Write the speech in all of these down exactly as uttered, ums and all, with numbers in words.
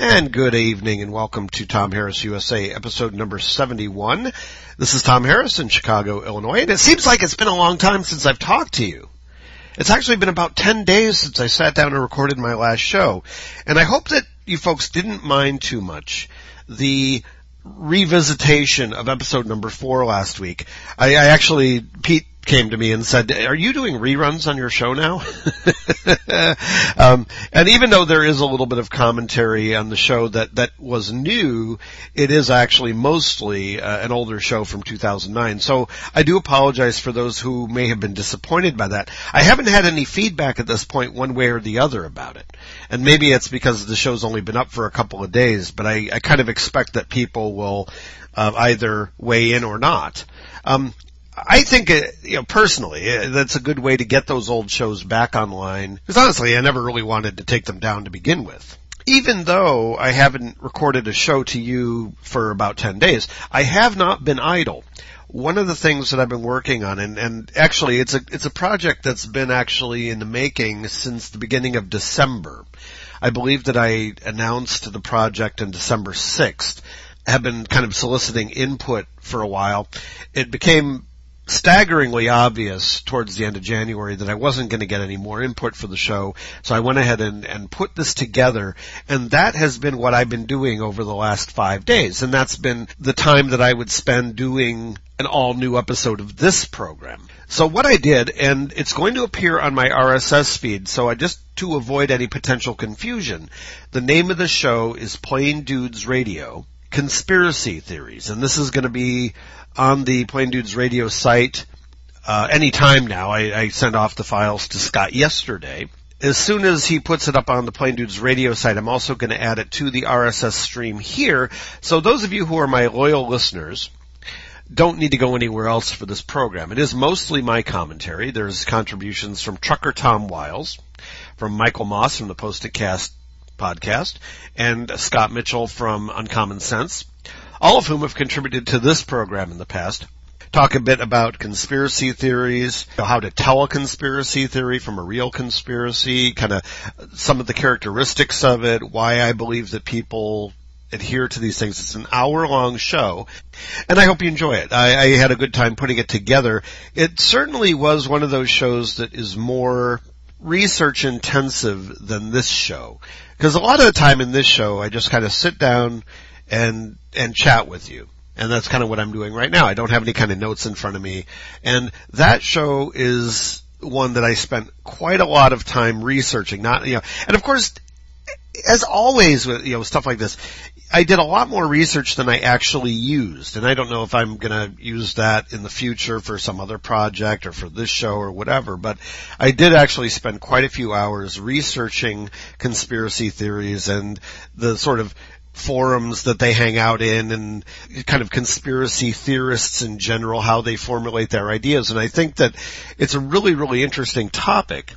And good evening and welcome to Tom Harris U S A, episode number seventy-one. This is Tom Harris in Chicago, Illinois, and it seems like it's been a long time since I've talked to you. It's actually been about ten days since I sat down and recorded my last show, and I hope that you folks didn't mind too much the revisitation of episode number four last week. I, I actually, Pete came to me and said, are you doing reruns on your show now? um, and even though there is a little bit of commentary on the show that, that was new, it is actually mostly uh, an older show from two thousand nine. So I do apologize for those who may have been disappointed by that. I haven't had any feedback at this point one way or the other about it. And maybe it's because the show's only been up for a couple of days, but I, I kind of expect that people will uh, either weigh in or not. Um, I think, uh, you know, personally, uh, that's a good way to get those old shows back online. Because honestly, I never really wanted to take them down to begin with. Even though I haven't recorded a show to you for about ten days, I have not been idle. One of the things that I've been working on, and, and actually it's a, it's a project that's been actually in the making since the beginning of December. I believe that I announced the project on December sixth. Have been kind of soliciting input for a while. It became staggeringly obvious towards the end of January that I wasn't going to get any more input for the show, so I went ahead and, and put this together, and that has been what I've been doing over the last five days, and that's been the time that I would spend doing an all-new episode of this program. So what I did, and it's going to appear on my R S S feed, so I just, to avoid any potential confusion, the name of the show is Plain Dudes Radio, Conspiracy Theories, and this is going to be on the Plain Dudes Radio site uh any time now. I, I sent off the files to Scott yesterday. As soon as he puts it up on the Plain Dudes Radio site, I'm also going to add it to the R S S stream here. So those of you who are my loyal listeners don't need to go anywhere else for this program. It is mostly my commentary. There's contributions from Trucker Tom Wiles, from Michael Moss from the Post-it Cast podcast, and Scott Mitchell from Uncommon Sense, all of whom have contributed to this program in the past. Talk a bit about conspiracy theories, how to tell a conspiracy theory from a real conspiracy, kind of some of the characteristics of it, why I believe that people adhere to these things. It's an hour-long show, and I hope you enjoy it. I, I had a good time putting it together. It certainly was one of those shows that is more research-intensive than this show, because a lot of the time in this show, I just kind of sit down and and chat with you. And that's kind of what I'm doing right now. I don't have any kind of notes in front of me. And that show is one that I spent quite a lot of time researching. Not, you know, and of course, as always with, you know, stuff like this, I did a lot more research than I actually used. And I don't know if I'm going to use that in the future for some other project or for this show or whatever, but I did actually spend quite a few hours researching conspiracy theories and the sort of forums that they hang out in and kind of conspiracy theorists in general, how they formulate their ideas. And I think that it's a really, really interesting topic,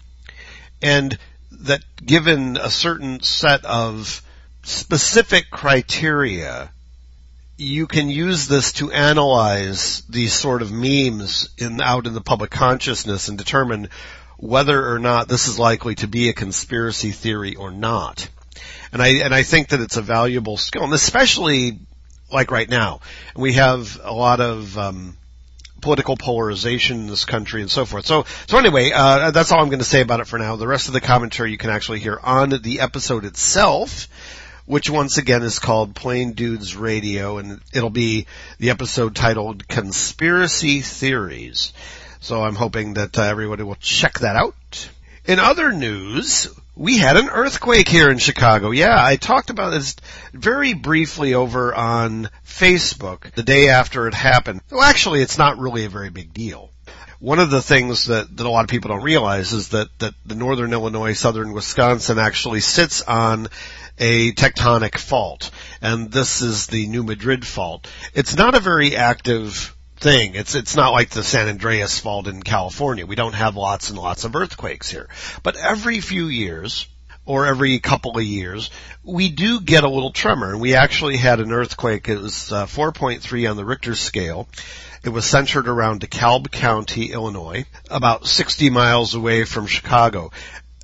and that given a certain set of specific criteria, you can use this to analyze these sort of memes in out in the public consciousness and determine whether or not this is likely to be a conspiracy theory or not. And I, and I think that it's a valuable skill, and especially like right now. We have a lot of, um, political polarization in this country and so forth. So, so anyway, uh, that's all I'm going to say about it for now. The rest of the commentary you can actually hear on the episode itself, which once again is called Plain Dudes Radio, and it'll be the episode titled Conspiracy Theories. So I'm hoping that uh, everybody will check that out. In other news, we had an earthquake here in Chicago. Yeah, I talked about this very briefly over on Facebook the day after it happened. Well, actually, it's not really a very big deal. One of the things that, that a lot of people don't realize is that, that the northern Illinois, southern Wisconsin actually sits on a tectonic fault, and this is the New Madrid fault. It's not a very active thing. It's it's not like the San Andreas Fault in California. We don't have lots and lots of earthquakes here. But every few years, or every couple of years, we do get a little tremor. And we actually had an earthquake. It was uh, four point three on the Richter scale. It was centered around DeKalb County, Illinois, about sixty miles away from Chicago.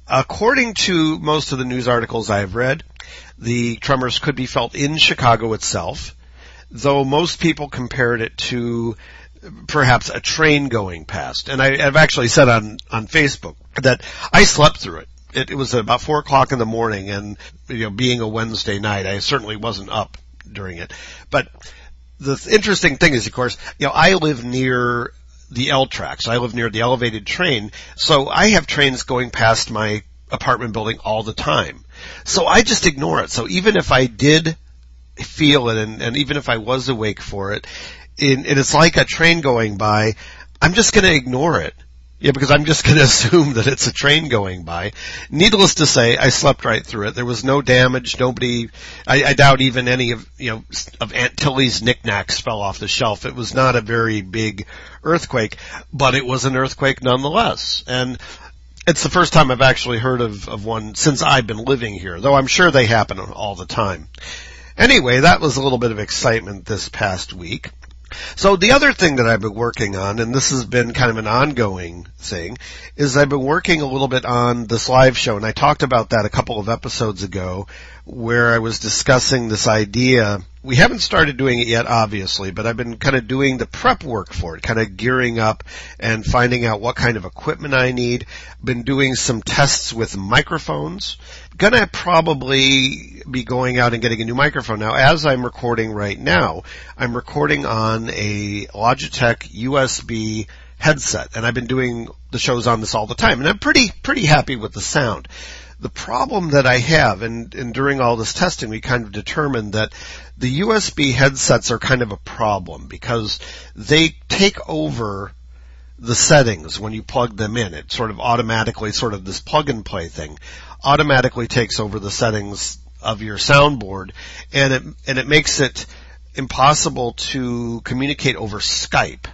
according to most of the news articles I've read, the tremors could be felt in Chicago itself, though most people compared it to perhaps a train going past. And I, I've actually said on, on Facebook that I slept through it. It, it was about four o'clock in the morning, and you know, being a Wednesday night, I certainly wasn't up during it. But the th- interesting thing is, of course, you know, I live near the L tracks. I live near the elevated train, so I have trains going past my apartment building all the time. So I just ignore it. So even if I did feel it, and, and even if I was awake for it, in, and it's like a train going by, I'm just going to ignore it. Yeah, because I'm just going to assume that it's a train going by. Needless to say, I slept right through it. There was no damage. Nobody, I, I doubt even any of, you know, of Aunt Tilly's knickknacks fell off the shelf. It was not a very big earthquake, but it was an earthquake nonetheless. And it's the first time I've actually heard of, of one since I've been living here, though I'm sure they happen all the time. Anyway, that was a little bit of excitement this past week. So the other thing that I've been working on, and this has been kind of an ongoing thing, is I've been working a little bit on this live show, and I talked about that a couple of episodes ago, where I was discussing this idea. We haven't started doing it yet, obviously, but I've been kind of doing the prep work for it, kind of gearing up and finding out what kind of equipment I need. Been doing some tests with microphones. Gonna probably be going out and getting a new microphone. Now, as I'm recording right now, I'm recording on a Logitech U S B headset, and I've been doing the shows on this all the time, and I'm pretty, pretty happy with the sound. The problem that I have, and, and during all this testing, we kind of determined that the U S B headsets are kind of a problem because they take over the settings when you plug them in. It sort of automatically, sort of this plug and play thing, automatically takes over the settings of your soundboard, and it, and it makes it impossible to communicate over Skype.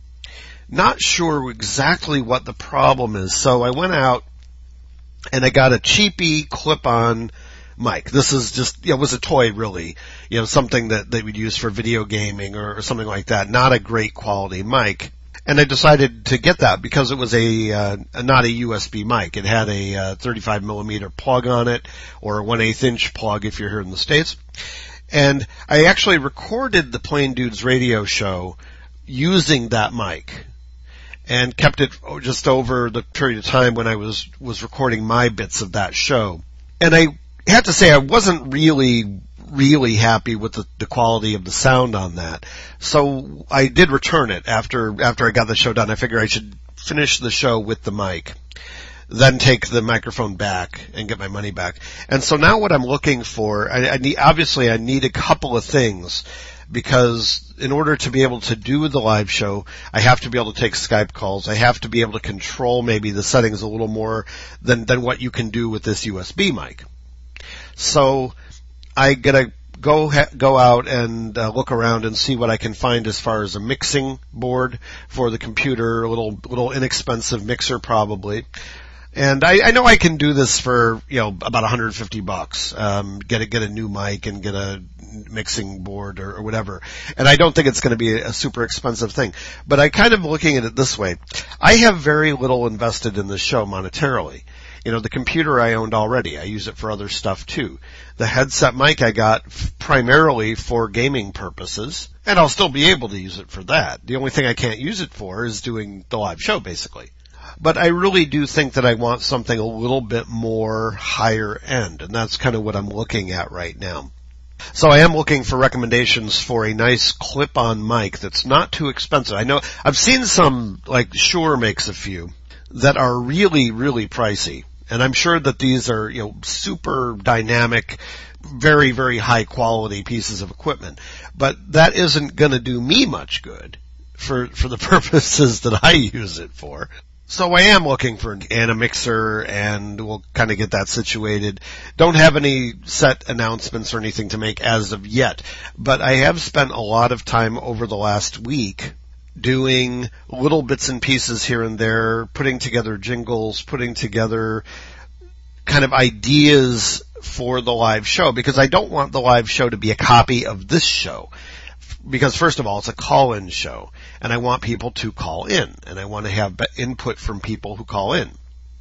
Not sure exactly what the problem is, so I went out and I got a cheapy clip-on mic. This is just, you know, it was a toy really, you know, something that they would use for video gaming or, or something like that. Not a great quality mic. And I decided to get that because it was a, uh, not a U S B mic. It had a uh, thirty-five millimeter plug on it, or a one eighth inch plug if you're here in the States. And I actually recorded the Plain Dudes radio show using that mic, and kept it just over the period of time when I was, was recording my bits of that show. And I have to say I wasn't really, really happy with the, the quality of the sound on that. So I did return it after, after I got the show done. I figured I should finish the show with the mic, then take the microphone back and get my money back. And so now what I'm looking for, I, I need, obviously I need a couple of things, because in order to be able to do the live show, I have to be able to take Skype calls. I have to be able to control maybe the settings a little more than, than what you can do with this U S B mic. So I gotta go, ha- go out and uh, look around and see what I can find as far as a mixing board for the computer, a little, little inexpensive mixer probably. And I, I know I can do this for, you know, about one hundred fifty bucks. Um, get a, get a new mic and get a mixing board or, or whatever. And I don't think it's going to be a super expensive thing. But I kind of looking at it this way. I have very little invested in this show monetarily. You know, the computer I owned already. I use it for other stuff too. The headset mic I got f- primarily for gaming purposes, and I'll still be able to use it for that. The only thing I can't use it for is doing the live show, basically. But I really do think that I want something a little bit more higher end, and that's kind of what I'm looking at right now. So I am looking for recommendations for a nice clip-on mic that's not too expensive. I know I've seen some, like Shure makes a few, that are really, really pricey. And I'm sure that these are, you know, super dynamic, very, very high quality pieces of equipment. But that isn't going to do me much good for, for the purposes that I use it for. So I am looking for an, a mixer, and we'll kind of get that situated. Don't have any set announcements or anything to make as of yet, but I have spent a lot of time over the last week doing little bits and pieces here and there, putting together jingles, putting together kind of ideas for the live show, because I don't want the live show to be a copy of this show. Because first of all, it's a call-in show, and I want people to call in, and I want to have input from people who call in.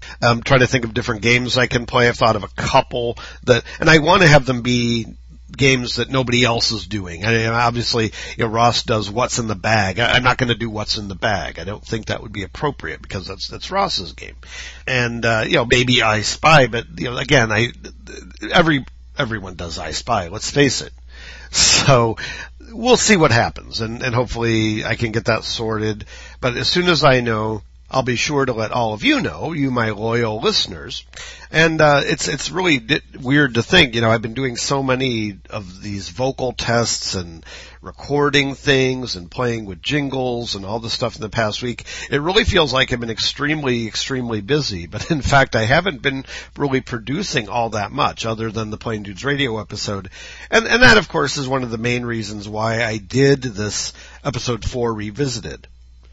I'm trying to think of different games I can play. I've thought of a couple that, and I want to have them be games that nobody else is doing. I mean, obviously, you know, Ross does What's in the Bag. I, I'm not going to do What's in the Bag. I don't think that would be appropriate because that's that's Ross's game. And uh, you know, maybe I Spy, but you know, again, I every everyone does I Spy. Let's face it. So we'll see what happens, and and hopefully I can get that sorted. But as soon as I know, I'll be sure to let all of you know, you my loyal listeners. And uh it's it's really di- weird to think, you know, I've been doing so many of these vocal tests and recording things and playing with jingles and all this stuff in the past week. It really feels like I've been extremely, extremely busy. But in fact, I haven't been really producing all that much other than the Plain Dudes Radio episode. And, and that, of course, is one of the main reasons why I did this episode four revisited.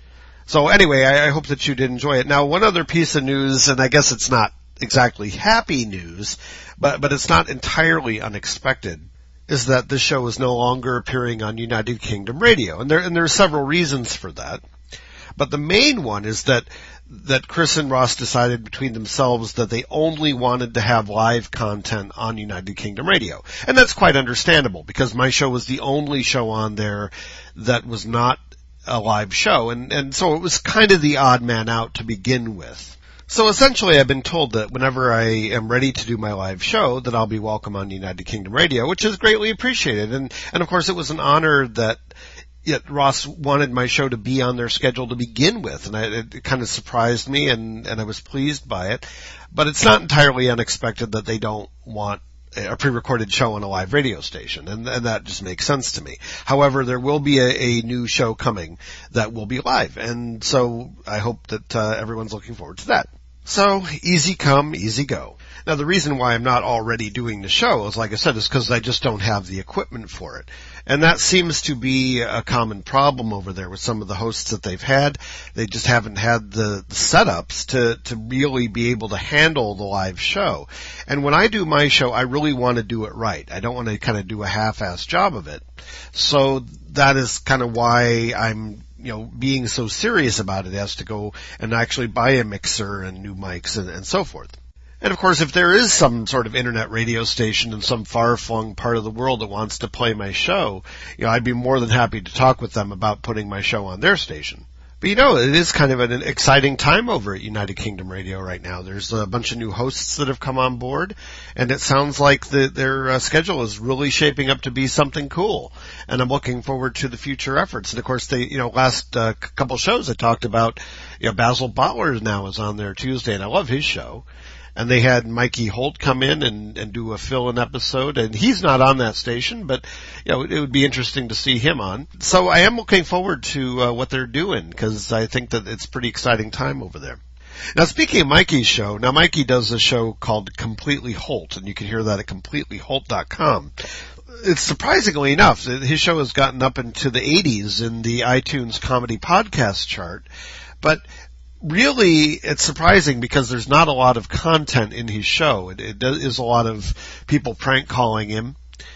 So anyway, I, I hope that you did enjoy it. Now, one other piece of news, and I guess it's not exactly happy news, but, but it's not entirely unexpected, is that this show is no longer appearing on United Kingdom Radio. And there, and there are several reasons for that. But the main one is that, that Chris and Ross decided between themselves that they only wanted to have live content on United Kingdom Radio. And that's quite understandable because my show was the only show on there that was not a live show, and, and so it was kind of the odd man out to begin with. So essentially I've been told that whenever I am ready to do my live show that I'll be welcome on United Kingdom Radio, which is greatly appreciated. And, and of course it was an honor that yet Ross wanted my show to be on their schedule to begin with, and I, it kind of surprised me, and, and I was pleased by it. But it's not entirely unexpected that they don't want a pre-recorded show on a live radio station, and, and that just makes sense to me. However, there will be a, a new show coming that will be live, and so I hope that uh, everyone's looking forward to that. So, easy come, easy go. Now, the reason why I'm not already doing the show is, like I said, is because I just don't have the equipment for it. And that seems to be a common problem over there with some of the hosts that they've had. They just haven't had the, the setups to, to really be able to handle the live show. And when I do my show, I really want to do it right. I don't want to kind of do a half-assed job of it. So that is kind of why I'm, you know, being so serious about it as to go and actually buy a mixer and new mics and, and so forth. And of course, if there is some sort of internet radio station in some far-flung part of the world that wants to play my show, you know, I'd be more than happy to talk with them about putting my show on their station. But you know, it is kind of an exciting time over at United Kingdom Radio right now. There's a bunch of new hosts that have come on board, and it sounds like the, their uh, schedule is really shaping up to be something cool. And I'm looking forward to the future efforts. And of course, they, you know, last uh, couple shows I talked about, you know, Basil Butler now is on there Tuesday, and I love his show. And they had Mikey Holt come in and, and do a fill-in episode, and he's not on that station, but you know, it would be interesting to see him on. So I am looking forward to uh, what they're doing, because I think that it's a pretty exciting time over there. Now, speaking of Mikey's show, now Mikey does a show called Completely Holt, and you can hear that at completely holt dot com. It's surprisingly enough, his show has gotten up into the eighties in the iTunes comedy podcast chart, but really, it's surprising because there's not a lot of content in his show. It, it is a lot of people prank calling him.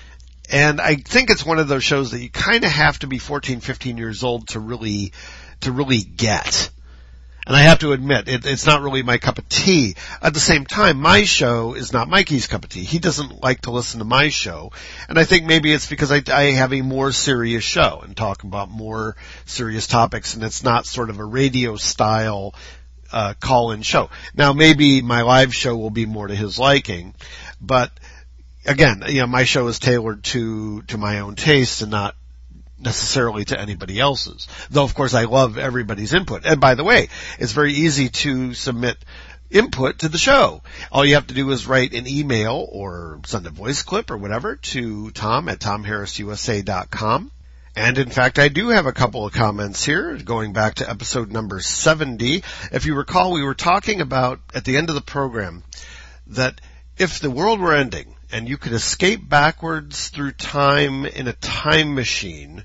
And I think it's one of those shows that you kind of have to be fourteen, fifteen years old to really, to really get. And I have to admit, it, it's not really my cup of tea. At the same time, my show is not Mikey's cup of tea. He doesn't like to listen to my show. And I think maybe it's because I, I have a more serious show and talk about more serious topics, and it's not sort of a radio style uh call-in show. Now, maybe my live show will be more to his liking, but again, you know, my show is tailored to, to my own taste and not necessarily to anybody else's. Though, of course, I love everybody's input. And by the way, it's very easy to submit input to the show. All you have to do is write an email or send a voice clip or whatever to Tom at tom harris u s a dot com. And in fact, I do have a couple of comments here going back to episode number seventy. If you recall, we were talking about at the end of the program that if the world were ending and you could escape backwards through time in a time machine,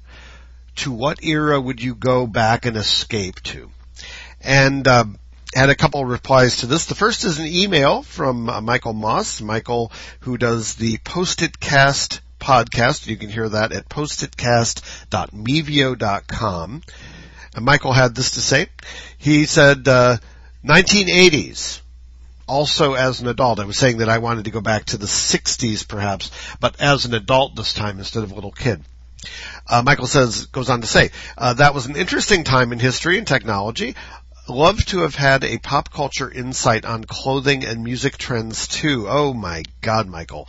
to what era would you go back and escape to? And uh, had a couple of replies to this. The first is an email from uh, Michael Moss. Michael, who does the Post-it Cast podcast. You can hear that at post it cast dot mevio dot com. And Michael had this to say. He said, uh, nineteen eighties. also as an adult. I was saying that I wanted to go back to the sixties perhaps, but as an adult this time instead of a little kid. Uh, Michael says, goes on to say, uh, that was an interesting time in history and technology. Love to have had a pop culture insight on clothing and music trends too. Oh my God, Michael.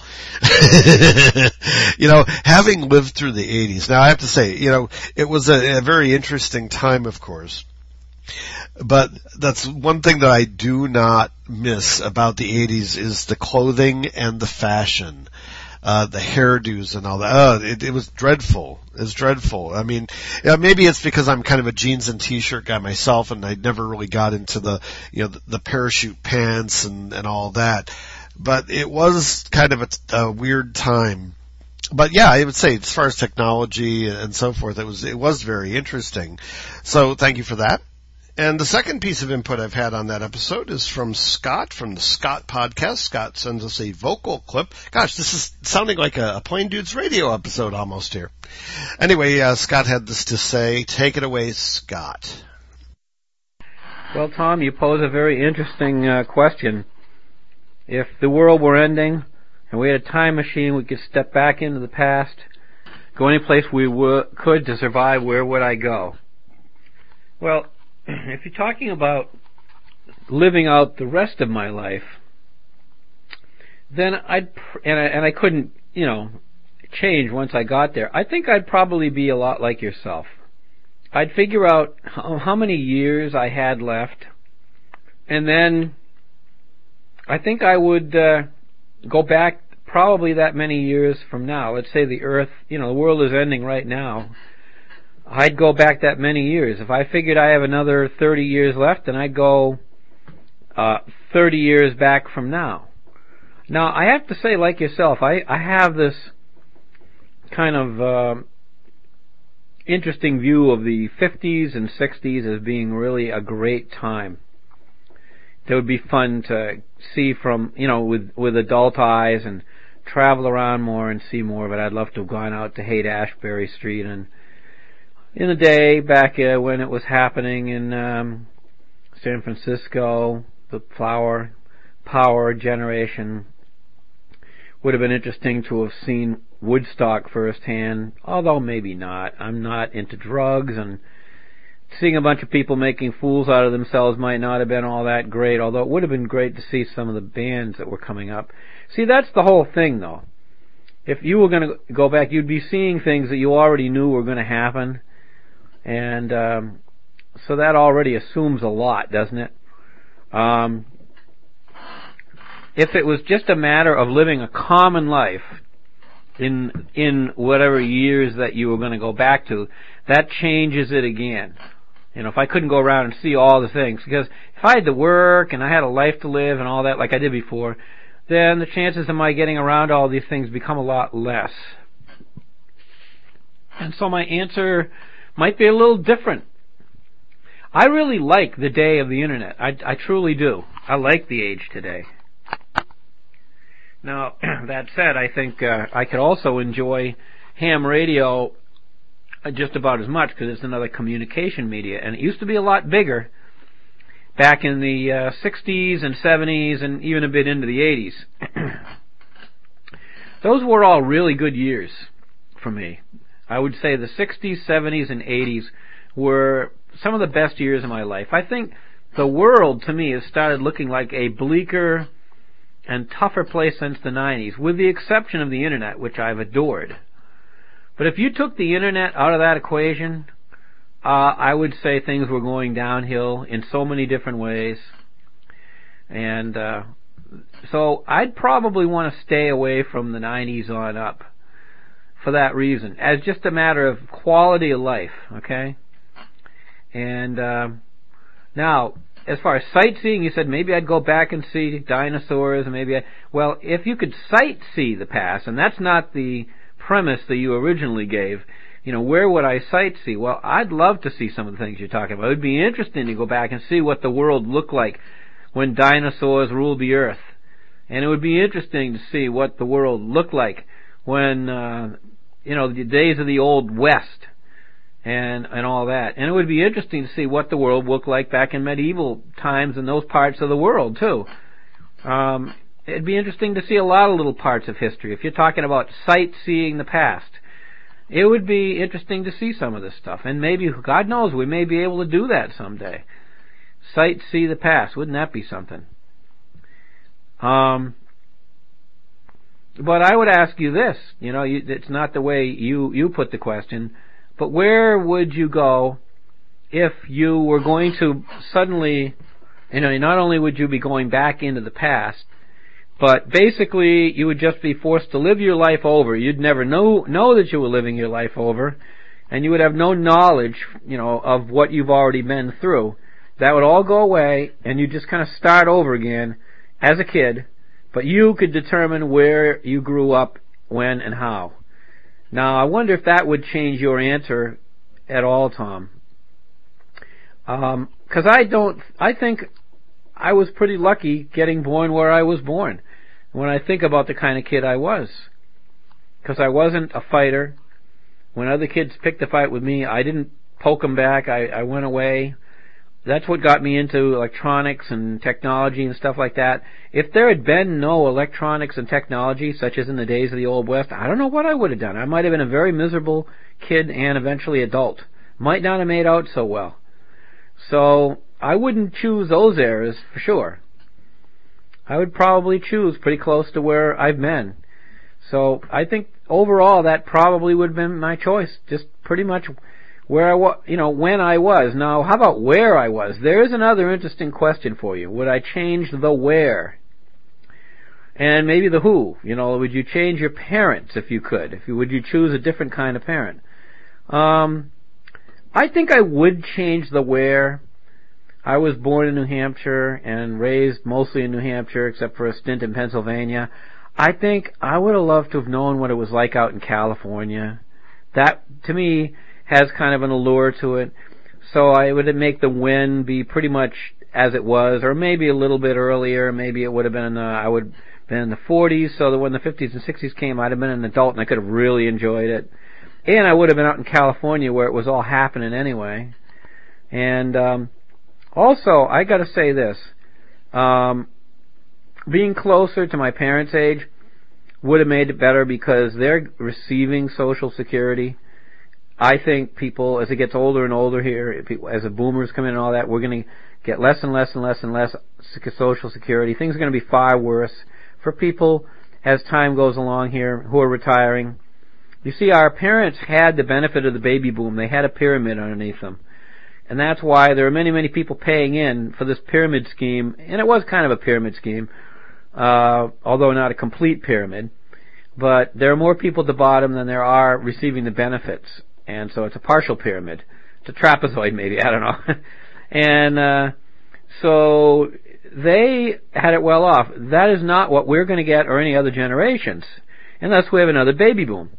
You know, having lived through the eighties, now I have to say, you know, it was a, a very interesting time, of course. But that's one thing that I do not miss about the eighties is the clothing and the fashion. Uh, the hairdos and all that. Oh, it, it was dreadful. It was dreadful. I mean, yeah, maybe it's because I'm kind of a jeans and t-shirt guy myself, and I never really got into the, you know, the, the parachute pants and, and all that. But it was kind of a, a weird time. But yeah, I would say as far as technology and so forth, it was, it was very interesting. So thank you for that. And the second piece of input I've had on that episode is from Scott, from the Scott podcast. Scott sends us a vocal clip. Gosh, this is sounding like a, a Plain Dudes Radio episode almost here. Anyway, uh, Scott had this to say. Take it away, Scott. Well, Tom, you pose a very interesting uh, question. If the world were ending and we had a time machine, we could step back into the past, go any place we w- could to survive, where would I go? Well, if you're talking about living out the rest of my life, then I'd, pr- and I, and I couldn't, you know, change once I got there. I think I'd probably be a lot like yourself. I'd figure out how, how many years I had left, and then I think I would uh, go back probably that many years from now. Let's say the Earth, you know, the world is ending right now. I'd go back that many years. If I figured I have another thirty years left, then I'd go uh, thirty years back from now. Now, I have to say, like yourself, I, I have this kind of uh, interesting view of the fifties and sixties as being really a great time. It would be fun to see from, you know, with, with adult eyes and travel around more and see more, but I'd love to have gone out to Haight-Ashbury Street and in the day back uh, when it was happening in um, San Francisco, the flower power generation, would have been interesting to have seen Woodstock firsthand, although maybe not. I'm not into drugs, and seeing a bunch of people making fools out of themselves might not have been all that great, although it would have been great to see some of the bands that were coming up. See, that's the whole thing, though. If you were going to go back, you'd be seeing things that you already knew were going to happen. And um, so that already assumes a lot, doesn't it? Um, if it was just a matter of living a common life in in whatever years that you were going to go back to, that changes it again. You know, if I couldn't go around and see all the things, because if I had to work and I had a life to live and all that like I did before, then the chances of my getting around all these things become a lot less. And so my answer might be a little different. I really like the day of the Internet. I, I truly do. I like the age today. Now, that said, I think uh, I could also enjoy ham radio just about as much because it's another communication media. And it used to be a lot bigger back in the uh, sixties and seventies and even a bit into the eighties. Those were all really good years for me. I would say the sixties, seventies, and eighties were some of the best years of my life. I think the world, to me, has started looking like a bleaker and tougher place since the nineties, with the exception of the Internet, which I've adored. But if you took the Internet out of that equation, uh, I would say things were going downhill in so many different ways. And uh, so I'd probably want to stay away from the nineties on up for that reason, as just a matter of quality of life, okay? And uh, now, as far as sightseeing, you said maybe I'd go back and see dinosaurs, maybe I, well, if you could sightsee the past, and that's not the premise that you originally gave, you know, where would I sightsee? Well, I'd love to see some of the things you're talking about. It would be interesting to go back and see what the world looked like when dinosaurs ruled the earth. And it would be interesting to see what the world looked like when, uh, you know, the days of the Old West and and all that. And it would be interesting to see what the world looked like back in medieval times in those parts of the world, too. Um, it'd be interesting to see a lot of little parts of history. If you're talking about sightseeing the past, it would be interesting to see some of this stuff. And maybe, God knows, we may be able to do that someday. Sightsee the past. Wouldn't that be something? Um, but I would ask you this. You know, you, it's not the way you, you put the question, but where would you go if you were going to suddenly, you know, not only would you be going back into the past, but basically you would just be forced to live your life over. You'd never know know that you were living your life over, and you would have no knowledge, you know, of what you've already been through. That would all go away, and you just kind of start over again as a kid, but you could determine where you grew up, when, and how. Now, I wonder if that would change your answer at all, Tom. Um, 'cause I don't, I think I was pretty lucky getting born where I was born, when I think about the kind of kid I was. 'Cause I wasn't a fighter. When other kids picked a fight with me, I didn't poke them back. I, I went away. That's what got me into electronics and technology and stuff like that. If there had been no electronics and technology, such as in the days of the Old West, I don't know what I would have done. I might have been a very miserable kid and eventually adult. Might not have made out so well. So I wouldn't choose those eras for sure. I would probably choose pretty close to where I've been. So I think overall that probably would have been my choice. Just pretty much where I was, you know, when I was. Now, how about where I was? There is another interesting question for you. Would I change the where? And maybe the who. You know, would you change your parents if you could? If you, would you choose a different kind of parent? Um, I think I would change the where. I was born in New Hampshire and raised mostly in New Hampshire, except for a stint in Pennsylvania. I think I would have loved to have known what it was like out in California. That, to me, has kind of an allure to it. So I would make the when be pretty much as it was, or maybe a little bit earlier. Maybe it would have been, uh, I would have been in the forties, so that when the fifties and sixties came, I'd have been an adult and I could have really enjoyed it. And I would have been out in California where it was all happening anyway. And um, also, I got to say this. Um, being closer to my parents' age would have made it better because they're receiving Social Security. I think people, as it gets older and older here, as the boomers come in and all that, we're going to get less and less and less and less Social Security. Things are going to be far worse for people as time goes along here who are retiring. You see, our parents had the benefit of the baby boom. They had a pyramid underneath them. And that's why there are many, many people paying in for this pyramid scheme. And it was kind of a pyramid scheme, uh, although not a complete pyramid. But there are more people at the bottom than there are receiving the benefits. And so it's a partial pyramid. It's a trapezoid maybe, I don't know. and uh, so they had it well off. That is not what we're going to get or any other generations, unless we have another baby boom.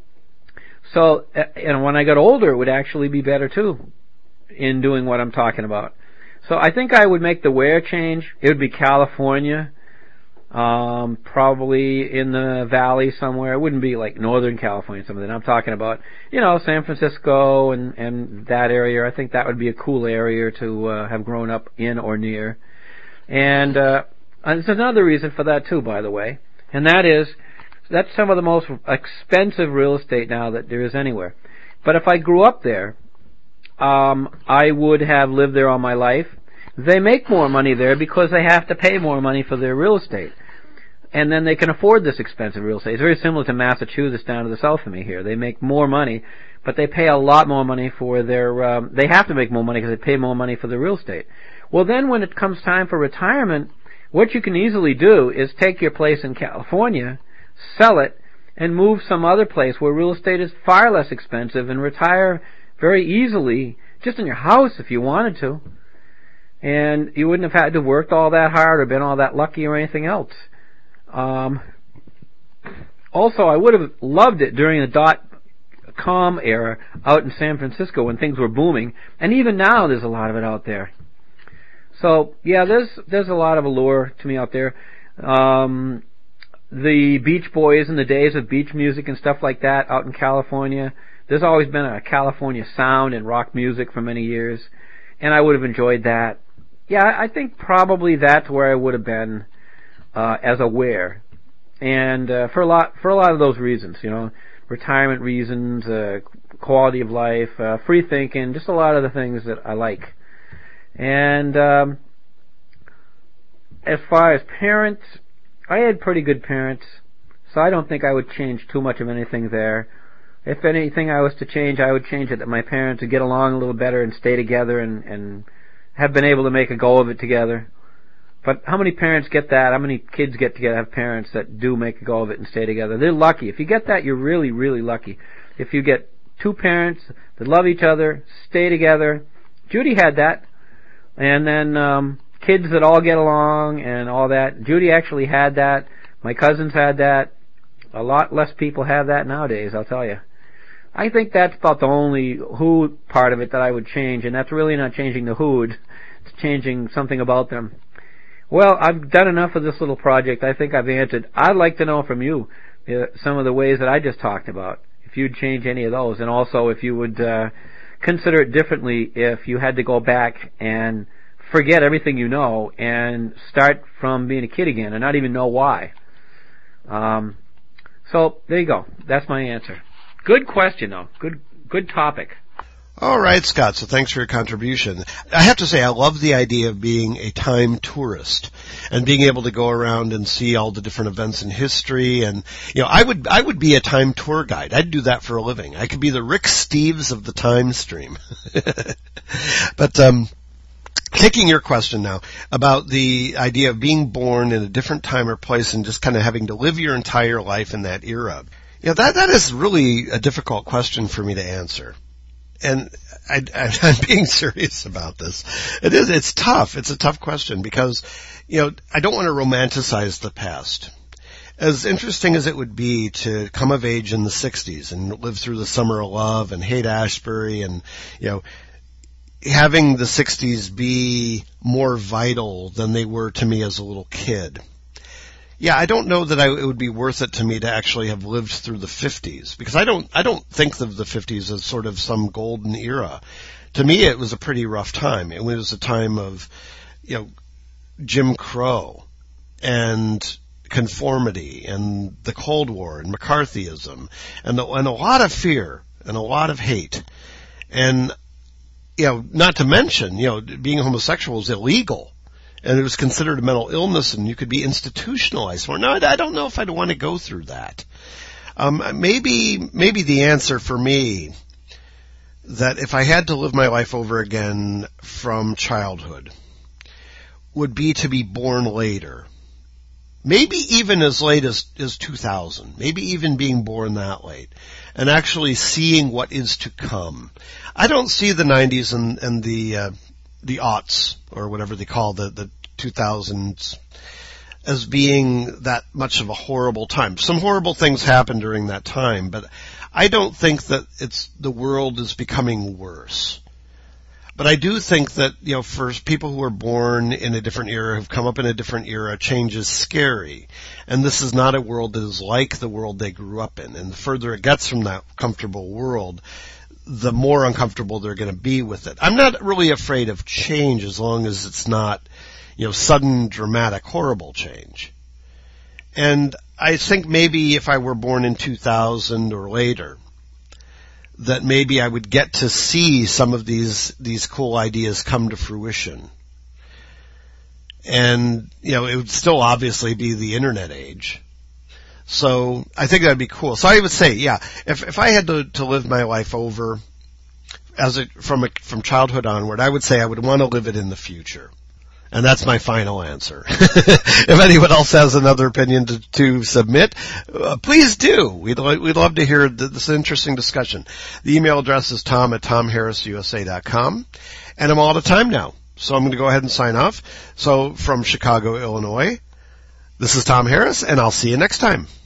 So, and when I got older, it would actually be better too in doing what I'm talking about. So I think I would make the where change. It would be California. Um, probably in the valley somewhere. It wouldn't be like Northern California or something. I'm talking about, you know, San Francisco and, and that area. I think that would be a cool area to uh, have grown up in or near. And, uh, and there's another reason for that too, by the way. And that is, that's some of the most expensive real estate now that there is anywhere. But if I grew up there, um, I would have lived there all my life. They make more money there because they have to pay more money for their real estate. And then they can afford this expensive real estate. It's very similar to Massachusetts down to the south of me here. They make more money, but they pay a lot more money for their, um, they have to make more money because they pay more money for the real estate. Well, then when it comes time for retirement, what you can easily do is take your place in California, sell it, and move some other place where real estate is far less expensive and retire very easily, just in your house if you wanted to. And you wouldn't have had to work all that hard or been all that lucky or anything else. Um, also, I would have loved it during the dot-com era out in San Francisco when things were booming. And even now there's a lot of it out there. So, yeah, there's there's a lot of allure to me out there. Um, the Beach Boys and the days of beach music and stuff like that out in California. There's always been a California sound in rock music for many years. And I would have enjoyed that. Yeah, I think probably that's where I would have been. uh, as aware, and uh, for a lot for a lot of those reasons, you know, retirement reasons, uh, quality of life, uh, free thinking, just a lot of the things that I like. And um, as far as parents, I had pretty good parents, so I don't think I would change too much of anything there. If anything I was to change, I would change it that my parents would get along a little better and stay together and, and have been able to make a go of it together. But how many parents get that? How many kids get together, have parents that do make a go of it and stay together? They're lucky. If you get that, you're really, really lucky. If you get two parents that love each other, stay together. Judy had that. And then um, kids that all get along and all that. Judy actually had that. My cousins had that. A lot less people have that nowadays, I'll tell you. I think that's about the only who part of it that I would change, and that's really not changing the who. It's changing something about them. Well, I've done enough of this little project. I think I've answered. I'd like to know from you uh, some of the ways that I just talked about, if you'd change any of those, and also if you would uh, consider it differently if you had to go back and forget everything you know and start from being a kid again and not even know why. Um, so there you go. That's my answer. Good question, though. Good, good topic. All right, Scott, so thanks for your contribution. I have to say, I love the idea of being a time tourist and being able to go around and see all the different events in history. And, you know, I would, I would be a time tour guide. I'd do that for a living. I could be the Rick Steves of the time stream. But, um, taking your question now about the idea of being born in a different time or place and just kind of having to live your entire life in that era. You know, that, that is really a difficult question for me to answer. And I, I, I'm being serious about this. It is, it's tough. It's a tough question because, you know, I don't want to romanticize the past. As interesting as it would be to come of age in the sixties and live through the Summer of Love and Haight-Ashbury and, you know, having the sixties be more vital than they were to me as a little kid. Yeah, I don't know that I, it would be worth it to me to actually have lived through the fifties because I don't, I don't think of the fifties as sort of some golden era. To me, it was a pretty rough time. It was a time of, you know, Jim Crow and conformity and the Cold War and McCarthyism and, the, and a lot of fear and a lot of hate. And, you know, not to mention, you know, being homosexual is illegal. And it was considered a mental illness, and you could be institutionalized for it. No, I don't know if I'd want to go through that. Um, maybe, maybe the answer for me, that if I had to live my life over again from childhood, would be to be born later. Maybe even as late as, as two thousand. Maybe even being born that late. And actually seeing what is to come. I don't see the nineties and, and the, uh, the aughts, or whatever they call the, the two thousands, as being that much of a horrible time. Some horrible things happened during that time, but I don't think that it's, the world is becoming worse. But I do think that, you know, for people who are born in a different era, who've come up in a different era, change is scary. And this is not a world that is like the world they grew up in. And the further it gets from that comfortable world, the more uncomfortable they're going to be with it. I'm not really afraid of change as long as it's not, you know, sudden, dramatic, horrible change. And I think maybe if I were born in two thousand or later, that maybe I would get to see some of these, these cool ideas come to fruition. And, you know, it would still obviously be the internet age. So I think that'd be cool. So I would say, yeah, if if I had to, to live my life over as a, from a, from childhood onward, I would say I would want to live it in the future. And that's my final answer. If anyone else has another opinion to, to submit, uh, please do. We'd, we'd love to hear this interesting discussion. The email address is tom at tom harris u s a dot com. And I'm all out of time now. So I'm going to go ahead and sign off. So from Chicago, Illinois, this is Tom Harris, and I'll see you next time.